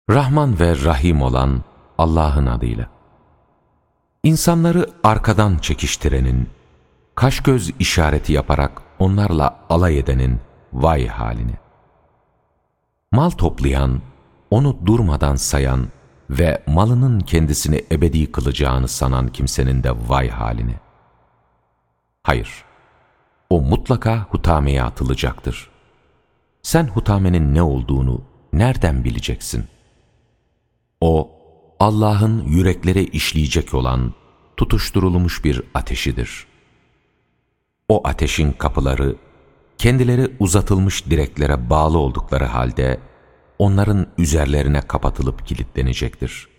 Rahman ve Rahim olan Allah'ın adıyla. İnsanları arkadan çekiştirenin, kaş göz işareti yaparak onlarla alay edenin vay haline. Mal toplayan, onu durmadan sayan ve malının kendisini ebedi kılacağını sanan kimsenin de vay haline. Hayır, o mutlaka hutameye atılacaktır. Sen hutamenin ne olduğunu nereden bileceksin? O, Allah'ın yüreklere işleyecek olan tutuşturulmuş bir ateşidir. O ateşin kapıları, kendileri uzatılmış direklere bağlı oldukları halde, onların üzerlerine kapatılıp kilitlenecektir.